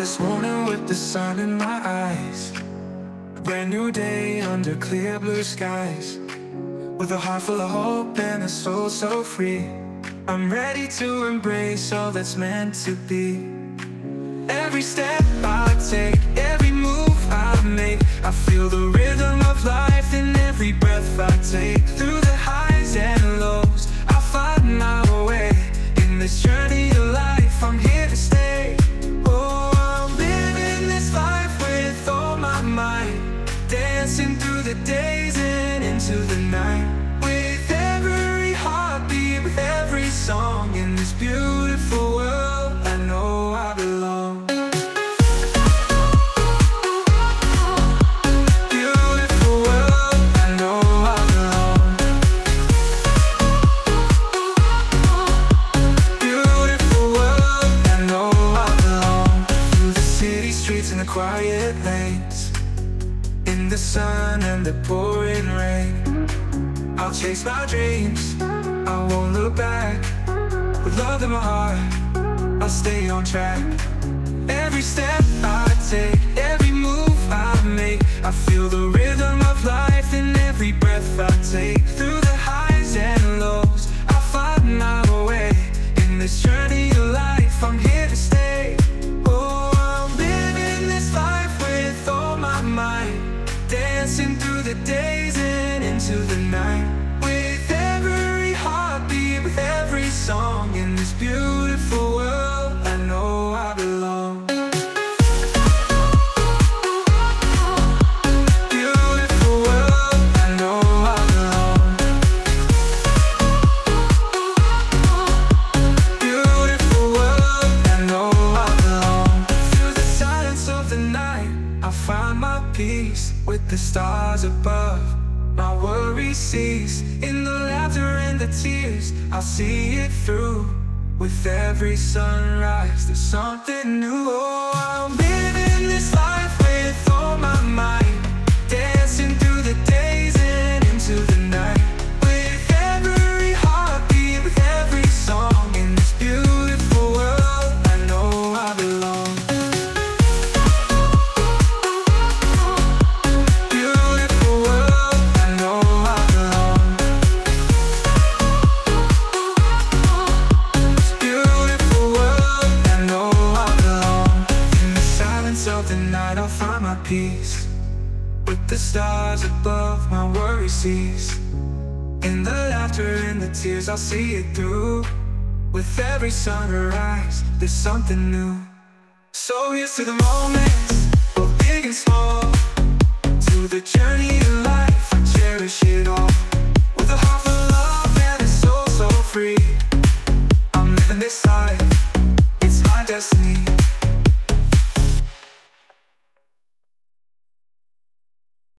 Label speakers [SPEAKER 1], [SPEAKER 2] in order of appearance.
[SPEAKER 1] this morning with the sun in my eyes. A brand new day under clear blue skies. With a heart full of hope and a soul so free, I'm ready to embrace all that's meant to be. Every step I take, every move I make, I feel the rhythm of life in every breath I take. Through the highs and lows, I find my way. In this journey of life, I'm here to stay. Oh, I'm living this life with all my might, dancing through the days and into the night. With every heartbeat, with every song in this beautiful world, I know I belong. Beautiful world, I know I belong. Beautiful world, I know I belong. Through the city streets and the quiet lanes, in the sun and the pouring rain, I'll chase my dreams, I won't look back. With love in my heart, I'll stay on track. Every step I take, every move I make, I feel the rhythm of life in every breath I take. Through the highs and lows, I find my way. In this journey of life, I'm here to stay. Oh, I'm living this life with all my might, dancing through the days and into the night. With every heartbeat, with every song in this beautiful world, I know I belong. Beautiful world, I know I belong. Beautiful world, I know I belong. Through the silence of the night, I find my peace. With the stars above, my worries cease. In the laughter and the tears, I'll see it through. With every sunrise, there's something new. Oh, I'm living this life with all my might, dancing through the days and into the night. With every heartbeat, with every song in this beautiful world, I know I belong. Beautiful world, I know I belong. Beautiful world, I know I belong. In the silence of the night, I'll find my peace. With the stars above, my worries cease. In the laughter and the tears, I'll see it through. With every sunrise, there's something new. So here's to the moments, both big and small, to the journey of life, I cherish it all. With a heart full of love and a soul so free, I'm living this life, it's my destiny.